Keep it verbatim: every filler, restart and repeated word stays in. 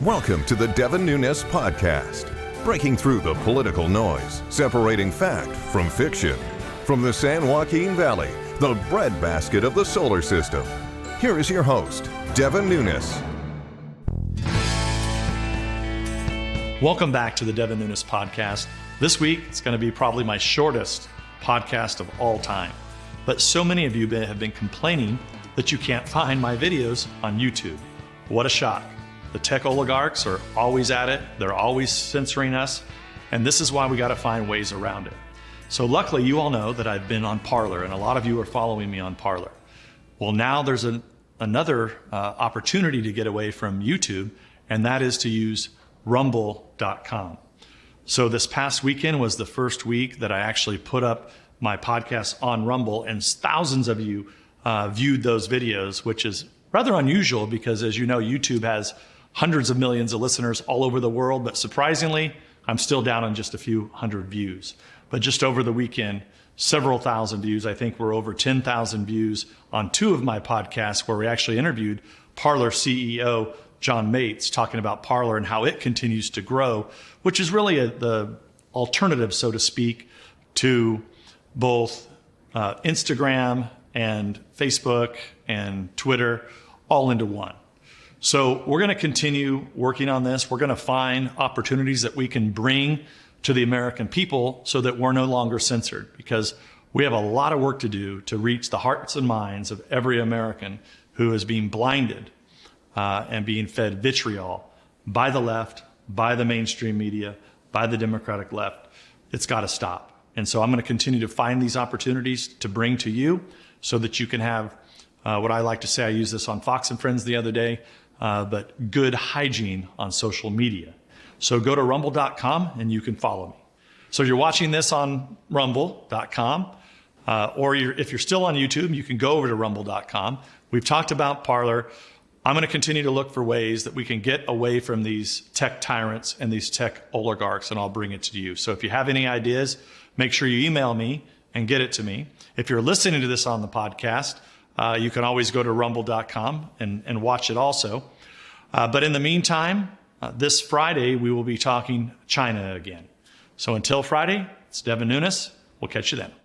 Welcome to the Devin Nunes Podcast, breaking through the political noise, separating fact from fiction. From the San Joaquin Valley, the breadbasket of the solar system, here is your host, Devin Nunes. Welcome back to the Devin Nunes Podcast. This week, it's going to be probably my shortest podcast of all time. But so many of you have been complaining that you can't find my videos on YouTube. What a shock. The tech oligarchs are always at it. They're always censoring us. And this is why we got to find ways around it. So luckily, you all know that I've been on Parler, and a lot of you are following me on Parler. Well, now there's a, another uh, opportunity to get away from YouTube, and that is to use rumble dot com. So this past weekend was the first week that I actually put up my podcast on Rumble, and thousands of you uh, viewed those videos, which is rather unusual because, as you know, YouTube has hundreds of millions of listeners all over the world, but surprisingly, I'm still down on just a few hundred views. But just over the weekend, several thousand views. I think we're over ten thousand views on two of my podcasts where we actually interviewed Parler C E O John Mates, talking about Parler and how it continues to grow, which is really a, the alternative, so to speak, to both uh, Instagram and Facebook and Twitter all into one. So we're going to continue working on this. We're going to find opportunities that we can bring to the American people so that we're no longer censored, because we have a lot of work to do to reach the hearts and minds of every American who is being blinded uh, and being fed vitriol by the left, by the mainstream media, by the Democratic left. It's got to stop. And so I'm going to continue to find these opportunities to bring to you so that you can have uh, what I like to say, I used this on Fox and Friends the other day, uh, but good hygiene on social media. So go to rumble dot com and you can follow me. So you're watching this on rumble dot com, uh, or you're, if you're still on YouTube, you can go over to rumble dot com. We've talked about Parler. I'm going to continue to look for ways that we can get away from these tech tyrants and these tech oligarchs, and I'll bring it to you. So if you have any ideas, make sure you email me and get it to me. If you're listening to this on the podcast, uh, you can always go to rumble dot com and, and watch it also. Uh, but in the meantime, uh, this Friday, we will be talking China again. So until Friday, it's Devin Nunes. We'll catch you then.